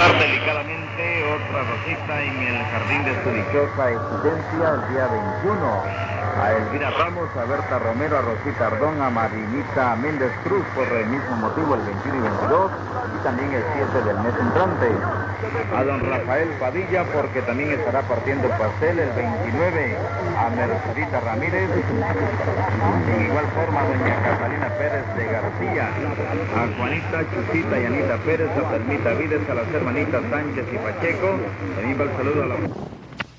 Delicadamente, otra rosita en el jardín de su dichosa existencia el día 21. A Elvira Ramos, a Berta Romero, a Rosita Ardón, a Marinita Méndez Cruz por el mismo motivo el 21 y 22 y también el 7 del mes entrante. A don Rafael Padilla porque también estará partiendo el pastel el 29. A Mercerita Ramírez. De igual forma, doña Catalina Pérez de García, a Juanita, Chuchita y Anita Pérez, a Telmita Vides, a las hermanitas Sánchez y Pacheco. También va el saludo a la